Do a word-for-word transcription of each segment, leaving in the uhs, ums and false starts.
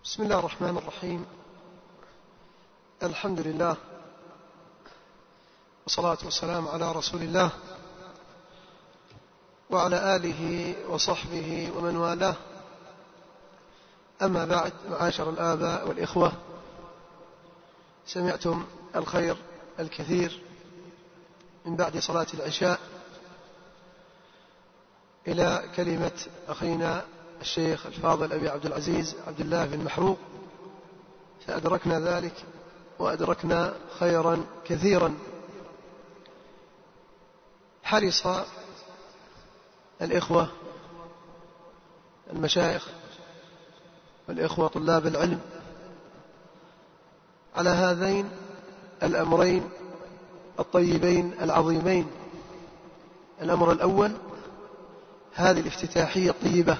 بسم الله الرحمن الرحيم. الحمد لله والصلاة والسلام على رسول الله وعلى آله وصحبه ومن والاه. أما بعد، معاشر الآباء والإخوة، سمعتم الخير الكثير من بعد صلاة العشاء إلى كلمة أخينا الشيخ الفاضل أبي عبد العزيز عبد الله بن محروق، فأدركنا ذلك وأدركنا خيرا كثيرا. حرص الإخوة المشايخ والإخوة طلاب العلم على هذين الأمرين الطيبين العظيمين. الأمر الأول هذه الافتتاحية الطيبة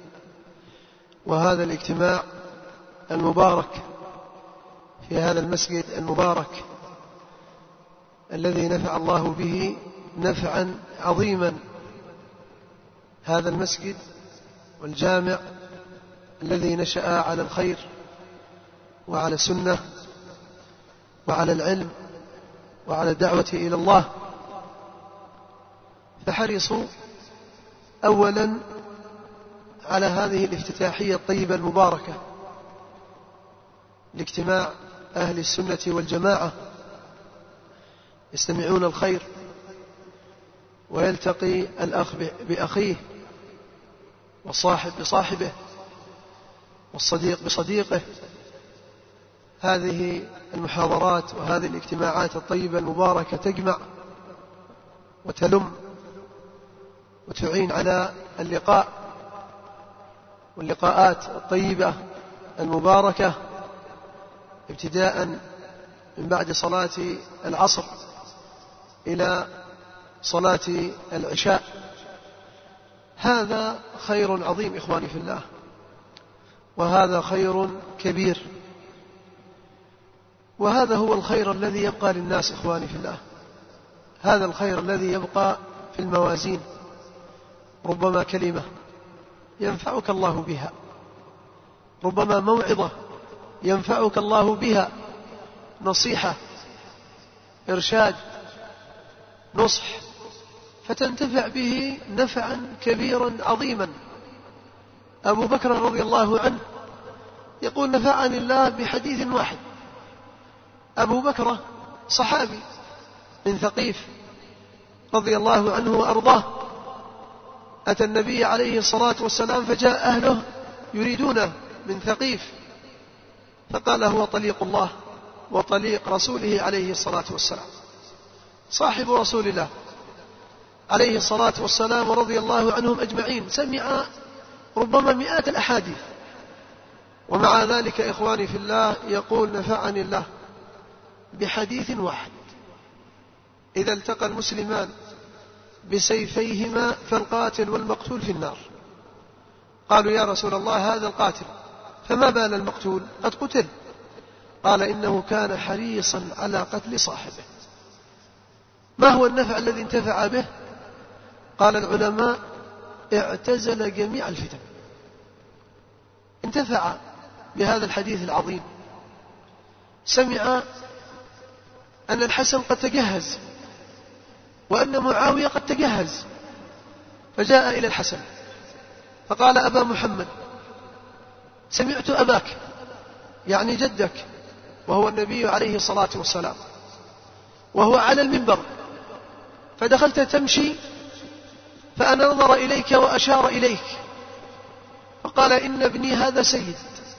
وهذا الاجتماع المبارك في هذا المسجد المبارك الذي نفع الله به نفعا عظيما. هذا المسجد والجامع الذي نشأ على الخير وعلى السنة وعلى العلم وعلى الدعوة إلى الله، فحرصوا أولا على هذه الافتتاحية الطيبة المباركة لاجتماع أهل السنة والجماعة، يستمعون الخير ويلتقي الأخ بأخيه والصاحب بصاحبه والصديق بصديقه. هذه المحاضرات وهذه الاجتماعات الطيبة المباركة تجمع وتلم وتعين على اللقاء واللقاءات الطيبة المباركة، ابتداء من بعد صلاة العصر إلى صلاة العشاء. هذا خير عظيم إخواني في الله، وهذا خير كبير، وهذا هو الخير الذي يبقى للناس إخواني في الله. هذا الخير الذي يبقى في الموازين. ربما كلمة ينفعك الله بها، ربما موعظة ينفعك الله بها، نصيحة، إرشاد، نصح، فتنتفع به نفعا كبيرا عظيما. أبو بكر رضي الله عنه يقول: نفعني الله بحديث واحد. أبو بكر صحابي من ثقيف رضي الله عنه وأرضاه، أتى النبي عليه الصلاة والسلام فجاء أهله يريدونه من ثقيف، فقال: هو طليق الله وطليق رسوله عليه الصلاة والسلام، صاحب رسول الله عليه الصلاة والسلام ورضي الله عنهم أجمعين. سمع ربما مئات الأحاديث، ومع ذلك إخواني في الله يقول: نفعني الله بحديث واحد. إذا التقى المسلمان بسيفيهما فالقاتل والمقتول في النار. قالوا: يا رسول الله، هذا القاتل، فما بال المقتول؟ قد قتل. قال: إنه كان حريصا على قتل صاحبه. ما هو النفع الذي انتفع به؟ قال العلماء: اعتزل جميع الفتن. انتفع بهذا الحديث العظيم. سمع أن الحسن قد تجهز وأن معاوية قد تجهز، فجاء إلى الحسن فقال: أبا محمد، سمعت أباك، يعني جدك وهو النبي عليه الصلاة والسلام، وهو على المنبر، فدخلت تمشي فأنا نظر إليك وأشار إليك فقال: إن ابني هذا سيد،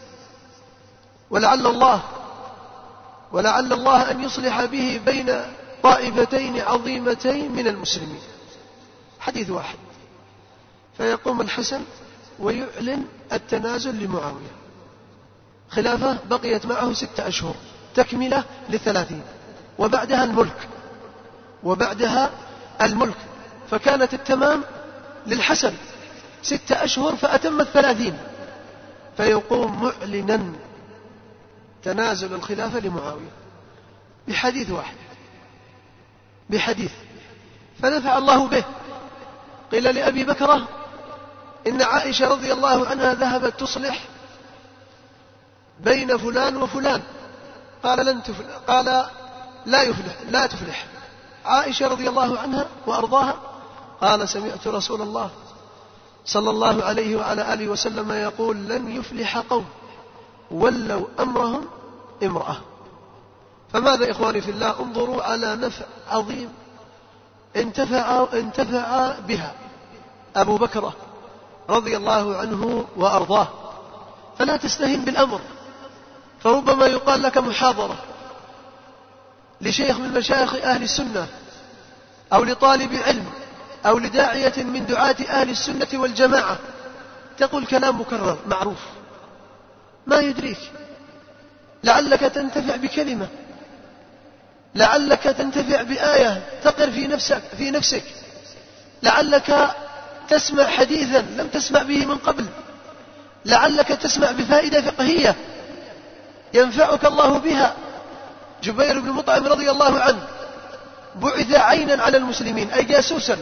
ولعل الله ولعل الله أن يصلح به بين طائفتين عظيمتين من المسلمين. حديث واحد. فيقوم الحسن ويعلن التنازل لمعاوية. خلافة بقيت معه ستة أشهر تكملة للثلاثين، وبعدها الملك وبعدها الملك فكانت التمام للحسن ستة أشهر فأتم الثلاثين، فيقوم معلنا تنازل الخلافة لمعاوية بحديث واحد، بحديث، فنفع الله به. قيل لأبي بكر إن عائشة رضي الله عنها ذهبت تصلح بين فلان وفلان. قال لن تفلح، قال لا يفلح لا تفلح. عائشة رضي الله عنها وأرضاها قال سمعت رسول الله صلى الله عليه وعلى آله وسلم يقول لن يفلح قوم ولوا أمرهم امرأة. فماذا إخواني في الله؟ انظروا على نفع عظيم انتفع, انتفع بها أبو بكر رضي الله عنه وأرضاه. فلا تستهين بالأمر، فربما يقال لك محاضرة لشيخ من مشايخ أهل السنة أو لطالب علم أو لداعية من دعاة أهل السنة والجماعة، تقول كلام مكرر معروف ما يدريك، لعلك تنتفع بكلمة، لعلك تنتفع بآية تقر في نفسك, في نفسك لعلك تسمع حديثا لم تسمع به من قبل، لعلك تسمع بفائدة فقهية ينفعك الله بها. جبير بن مطعم رضي الله عنه بعث عينا على المسلمين أي جاسوسا.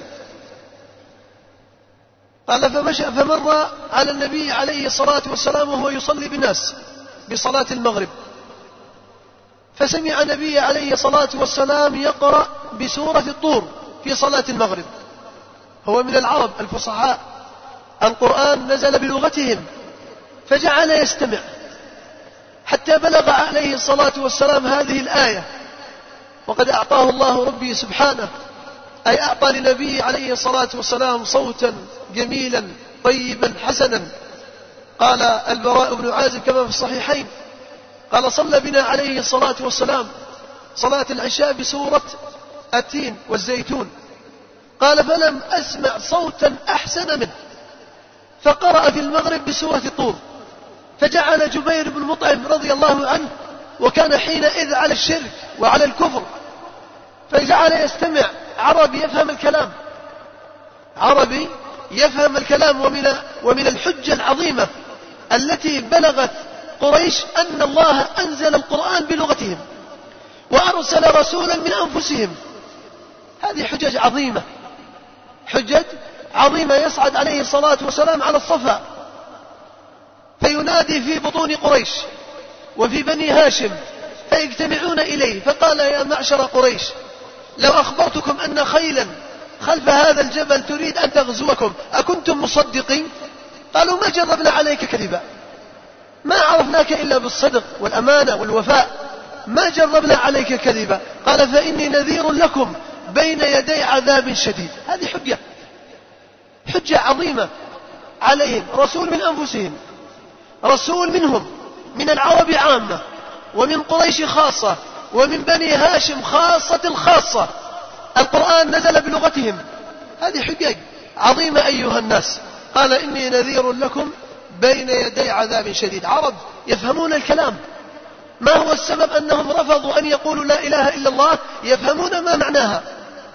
قال فمشى فمر على النبي عليه الصلاة والسلام وهو يصلي بالناس بصلاة المغرب، فسمع النبي عليه الصلاة والسلام يقرأ بسورة الطور في صلاة المغرب. هو من العرب الفصحاء، القرآن نزل بلغتهم، فجعل يستمع حتى بلغ عليه الصلاة والسلام هذه الآية. وقد أعطاه الله ربي سبحانه، أي أعطى لنبي عليه الصلاة والسلام صوتا جميلا طيبا حسنا. قال البراء بن عازب كما في الصحيحين قال صلى بنا عليه الصلاة والسلام صلاة العشاء بسورة التين والزيتون، قال فلم أسمع صوتا أحسن منه، فقرأ في المغرب بسورة الطور. فجعل جبير بن مطعم رضي الله عنه، وكان حينئذ على الشرك وعلى الكفر، فجعل يستمع عربي يفهم الكلام، عربي يفهم الكلام. ومن, ومن الحجة العظيمة التي بلغت قريش أن الله أنزل القرآن بلغتهم وأرسل رسولا من أنفسهم. هذه حجج عظيمة، حجج عظيمة. يصعد عليه الصلاة والسلام على الصفا فينادي في بطون قريش وفي بني هاشم فيجتمعون إليه، فقال يا معشر قريش لو أخبرتكم أن خيلا خلف هذا الجبل تريد أن تغزوكم أكنتم مصدقين؟ قالوا ما جربنا عليك كذبا، ما عرفناك إلا بالصدق والأمانة والوفاء، ما جربنا عليك كذبا. قال فإني نذير لكم بين يدي عذاب شديد. هذه حجة، حجة عظيمة عليهم، رسول من أنفسهم، رسول منهم، من العرب عامة ومن قريش خاصة ومن بني هاشم خاصة الخاصة، القرآن نزل بلغتهم. هذه حجة عظيمة أيها الناس. قال إني نذير لكم بين يدي عذاب شديد. عرب يفهمون الكلام. ما هو السبب أنهم رفضوا أن يقولوا لا إله إلا الله؟ يفهمون ما معناها،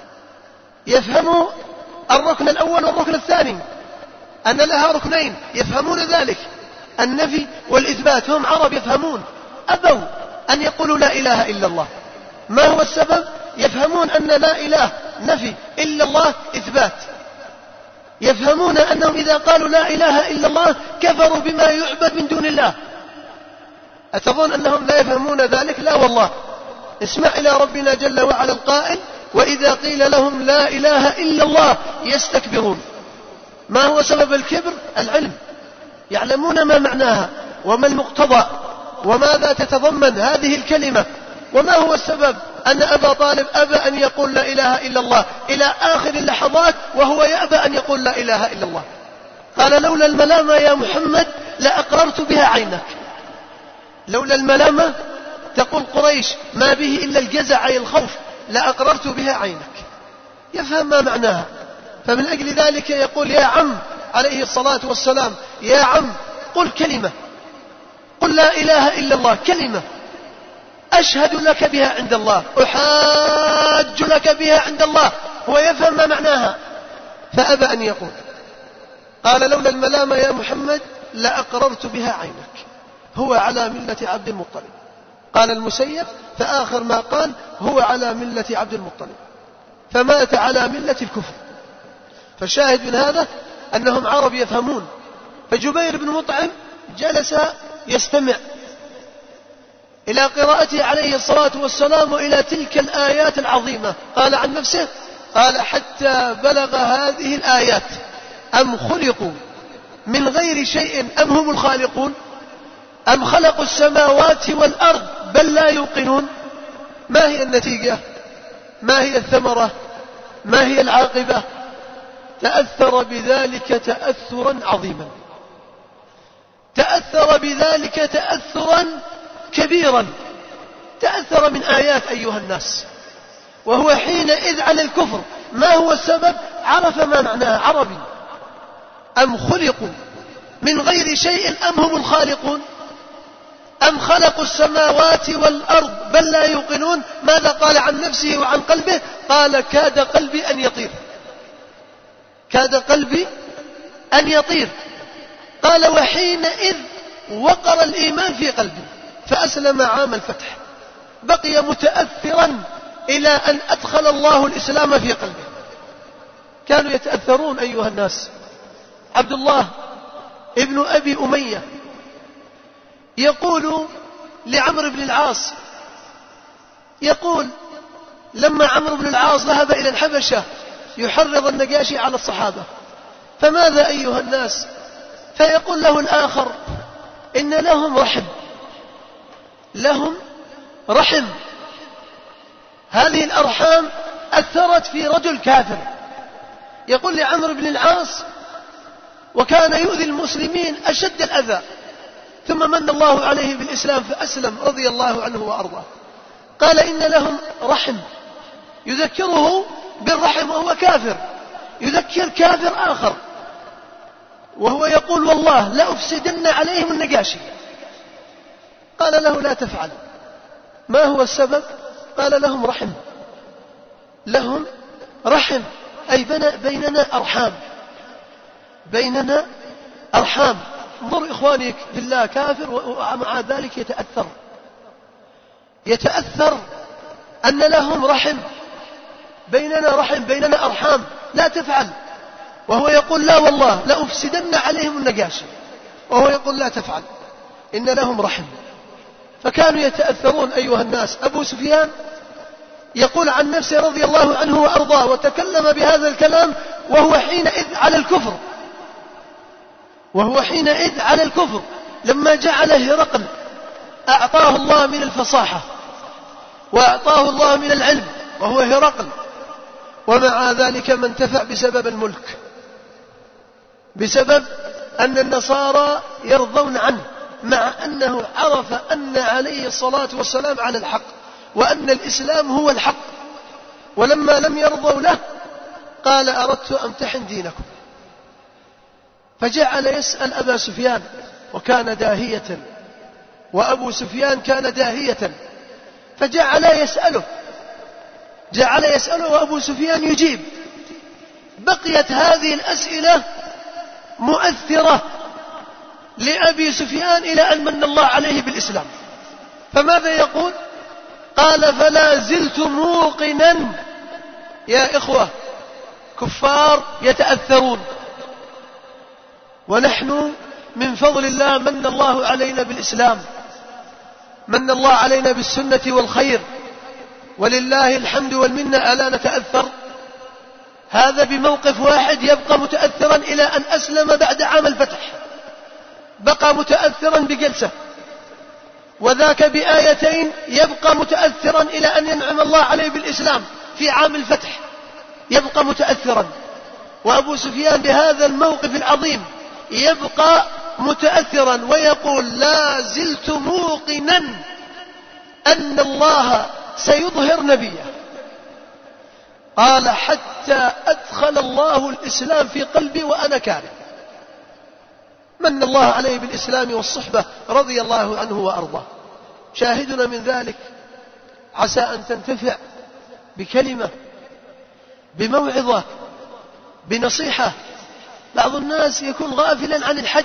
يفهموا الركن الأول والركن الثاني أن لها ركنين، يفهمون ذلك النفي والإثبات. هم عرب يفهمون، أبوا أن يقولوا لا إله إلا الله. ما هو السبب؟ يفهمون أن لا إله نفي إلا الله إثبات. يفهمون أنهم إذا قالوا لا إله إلا الله كفروا بما يعبد من دون الله. أتظن أنهم لا يفهمون ذلك؟ لا والله. اسمع إلى ربنا جل وعلا القائل وإذا قيل لهم لا إله إلا الله يستكبرون. ما هو سبب الكبر؟ العلم، يعلمون ما معناها وما المقتضى وماذا تتضمن هذه الكلمة. وما هو السبب؟ أن أبا طالب أبى أن يقول لا إله إلا الله إلى آخر اللحظات وهو يأبى أن يقول لا إله إلا الله. قال لولا الملامة يا محمد لأقررت بها عينك. لولا الملامة تقول قريش ما به إلا الجزع أي الخوف، لأقررت بها عينك. يفهم ما معناها. فمن أجل ذلك يقول يا عم عليه الصلاة والسلام يا عم قل كلمة، قل لا إله إلا الله كلمة أشهد لك بها عند الله، أحاج لك بها عند الله. هو يفهم ما معناها فأبى أن يقول. قال لولا الملامة يا محمد لأقررت بها عينك. هو على ملة عبد المطلب. قال المسيب فآخر ما قال هو على ملة عبد المطلب، فمات على ملة الكفر. فالشاهد من هذا أنهم عرب يفهمون. فجبير بن مطعم جلس يستمع إلى قراءته عليه الصلاة والسلام إلى تلك الآيات العظيمة. قال عن نفسه قال حتى بلغ هذه الآيات أم خلقوا من غير شيء أم هم الخالقون أم خلقوا السماوات والأرض بل لا يوقنون. ما هي النتيجة؟ ما هي الثمرة؟ ما هي العاقبة؟ تأثر بذلك تأثرا عظيما، تأثر بذلك تأثرا كبيرا، تأثر من آيات أيها الناس، وهو حينئذ على الكفر. ما هو السبب؟ عرف ما معناه عربي. أم خلقوا من غير شيء أم هم الخالقون أم خلقوا السماوات والأرض بل لا يوقنون. ماذا قال عن نفسه وعن قلبه؟ قال كاد قلبي أن يطير، كاد قلبي أن يطير. قال وحينئذ وقر الإيمان في قلبي فأسلم عام الفتح، بقي متأثرا إلى أن أدخل الله الإسلام في قلبه. كانوا يتأثرون أيها الناس. عبد الله ابن أبي أمية يقول لعمرو بن العاص، يقول لما عمرو بن العاص ذهب إلى الحبشة يحرض النجاشي على الصحابة، فماذا أيها الناس؟ فيقول له الآخر إن لهم رحم، لهم رحم، هذه الأرحام أثرت في رجل كافر. يقول لعمرو بن العاص وكان يؤذي المسلمين أشد الأذى، ثم من الله عليه بالإسلام فأسلم رضي الله عنه وأرضاه. قال إن لهم رحم يذكره بالرحم وهو كافر، يذكر كافر آخر، وهو يقول والله لأفسدن عليهم النجاشي. قال له لا تفعل. ما هو السبب؟ قال لهم رحم، لهم رحم، أي بيننا أرحام، بيننا أرحام. انظر إخواني في الله، كافر ومع ذلك يتأثر، يتأثر أن لهم رحم، بيننا رحم، بيننا أرحام، لا تفعل. وهو يقول لا والله لأفسدن عليهم النجاشي، وهو يقول لا تفعل، إن لهم رحم. فكانوا يتأثرون أيها الناس. أبو سفيان يقول عن نفسه رضي الله عنه وأرضاه وتكلم بهذا الكلام وهو حينئذ على الكفر، وهو حينئذ على الكفر، لما جعل هرقل أعطاه الله من الفصاحة وأعطاه الله من العلم وهو هرقل، ومع ذلك ما انتفع بسبب الملك، بسبب أن النصارى يرضون عنه، مع أنه عرف أن عليه الصلاة والسلام على الحق وأن الإسلام هو الحق. ولما لم يرضوا له قال أردت أن أمتحن دينكم، فجعل يسأل أبا سفيان، وكان داهية، وأبو سفيان كان داهية، فجعل يسأله، جعل يسأله وأبو سفيان يجيب. بقيت هذه الأسئلة مؤثرة لأبي سفيان إلى أن من الله عليه بالإسلام. فماذا يقول؟ قال فلا زلت موقنا. يا إخوة، كفار يتأثرون، ونحن من فضل الله من الله علينا بالإسلام، من الله علينا بالسنة والخير، ولله الحمد والمنة. ألا نتأثر؟ هذا بموقف واحد يبقى متأثرا إلى أن أسلم بعد عام الفتح، بقى متأثرا بجلسة، وذاك بآيتين يبقى متأثرا إلى أن ينعم الله عليه بالإسلام في عام الفتح، يبقى متأثرا. وأبو سفيان بهذا الموقف العظيم يبقى متأثرا ويقول لا زلت موقنا أن الله سيظهر نبيه. قال حتى أدخل الله الإسلام في قلبي وأنا كاره. من الله عليه بالإسلام والصحبة رضي الله عنه وأرضاه. شاهدنا من ذلك عسى أن تنتفع بكلمة، بموعظة، بنصيحة. بعض الناس يكون غافلا عن الحج،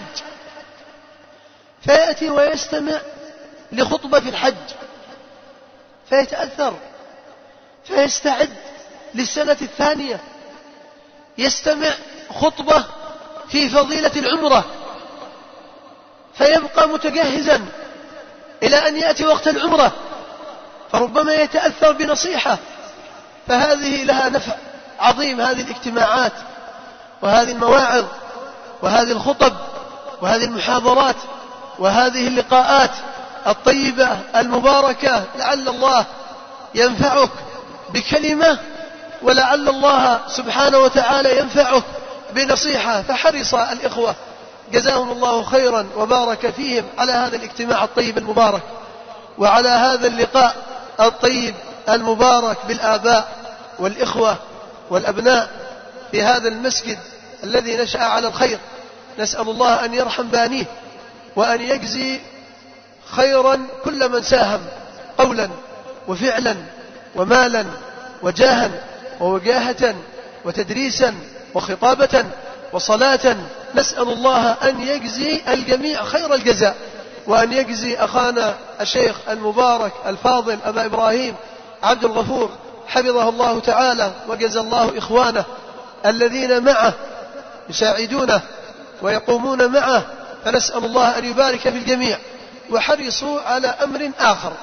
فيأتي ويستمع لخطبة في الحج فيتأثر، فيستعد للسنة الثانية، يستمع خطبة في فضيلة العمرة فيبقى متجهزا إلى أن يأتي وقت العمرة، فربما يتأثر بنصيحة، فهذه لها نفع عظيم، هذه الاجتماعات وهذه المواعظ وهذه الخطب وهذه المحاضرات وهذه اللقاءات الطيبة المباركة، لعل الله ينفعك بكلمة، ولعل الله سبحانه وتعالى ينفعك بنصيحة. فحرص الإخوة جزاهم الله خيرا وبارك فيهم على هذا الاجتماع الطيب المبارك، وعلى هذا اللقاء الطيب المبارك بالآباء والإخوة والأبناء في هذا المسجد الذي نشأ على الخير. نسأل الله أن يرحم بانيه، وأن يجزي خيرا كل من ساهم قولا وفعلا ومالا وجاها ووجاهة وتدريسا وخطابة وصلاة. نسأل الله أن يجزي الجميع خير الجزاء، وأن يجزي أخانا الشيخ المبارك الفاضل أبا إبراهيم عبد الغفور حفظه الله تعالى، وجزى الله إخوانه الذين معه يساعدونه ويقومون معه. فنسأل الله أن يبارك في الجميع. وحرصوا على أمر آخر،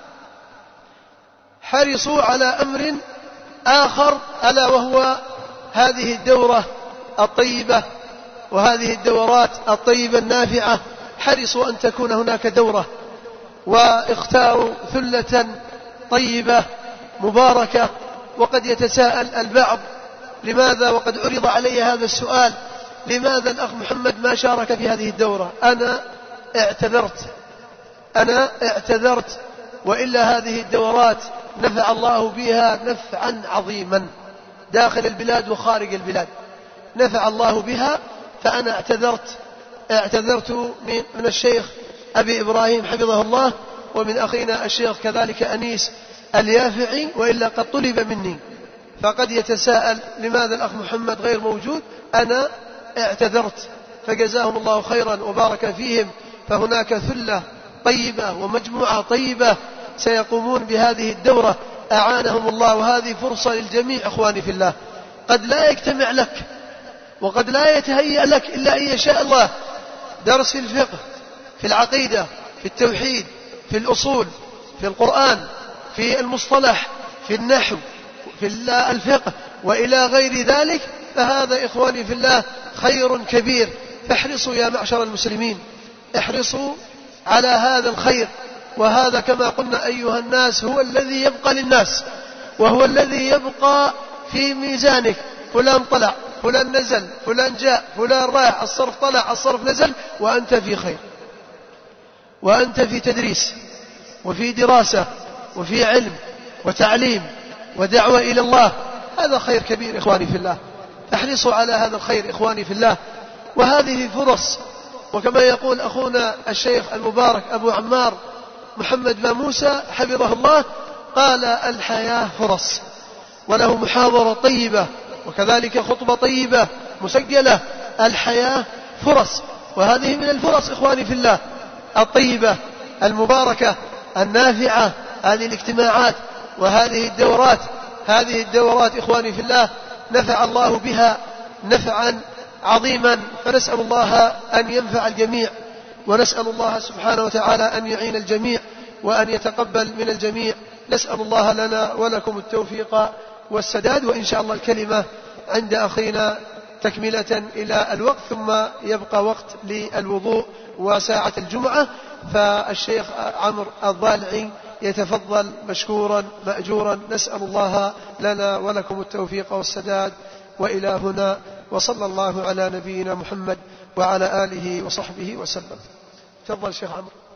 حرصوا على أمر آخر ألا وهو هذه الدورة الطيبة وهذه الدورات الطيبة النافعة. حرصوا أن تكون هناك دورة، واختاروا ثلة طيبة مباركة. وقد يتساءل البعض لماذا، وقد عرض علي هذا السؤال، لماذا الأخ محمد ما شارك في هذه الدورة؟ أنا اعتذرت أنا اعتذرت وإلا هذه الدورات نفع الله بها نفعا عظيما داخل البلاد وخارج البلاد، نفع الله بها. فأنا اعتذرت اعتذرت من الشيخ أبي إبراهيم حفظه الله، ومن أخينا الشيخ كذلك أنيس اليافعي، وإلا قد طلب مني. فقد يتساءل لماذا الأخ محمد غير موجود؟ أنا اعتذرت، فجزاهم الله خيرا وبارك فيهم. فهناك ثلة طيبة ومجموعة طيبة سيقومون بهذه الدورة، أعانهم الله. وهذه فرصة للجميع إخواني في الله. قد لا يجتمع لك وقد لا يتهيأ لك إلا أن يشاء الله درس في الفقه، في العقيدة، في التوحيد، في الأصول، في القرآن، في المصطلح، في النحو، في الفقه وإلى غير ذلك. فهذا إخواني في الله خير كبير. فاحرصوا يا معشر المسلمين، احرصوا على هذا الخير. وهذا كما قلنا أيها الناس هو الذي يبقى للناس، وهو الذي يبقى في ميزانك. فلان طلع، فلان نزل، فلان جاء، فلان راح، الصرف طلع، الصرف نزل، وأنت في خير، وأنت في تدريس وفي دراسة وفي علم وتعليم ودعوة إلى الله. هذا خير كبير إخواني في الله. احرصوا على هذا الخير إخواني في الله. وهذه فرص، وكما يقول أخونا الشيخ المبارك أبو عمار محمد بن موسى حفظه الله، قال الحياة فرص. وله محاضرة طيبة وكذلك خطبة طيبة مسجلة، الحياة فرص. وهذه من الفرص إخواني في الله الطيبة المباركة النافعة، هذه الاجتماعات وهذه الدورات. هذه الدورات إخواني في الله نفع الله بها نفعا عظيما. فنسأل الله أن ينفع الجميع، ونسأل الله سبحانه وتعالى أن يعين الجميع وأن يتقبل من الجميع. نسأل الله لنا ولكم التوفيق والسداد. وإن شاء الله الكلمة عند أخينا تكملة إلى الوقت، ثم يبقى وقت للوضوء وساعة الجمعة. فالشيخ عمرو الضالعي يتفضل مشكورا مأجورا. نسأل الله لنا ولكم التوفيق والسداد. وإلى هنا، وصلى الله على نبينا محمد وعلى آله وصحبه وسلم. تفضل شيخ عمرو.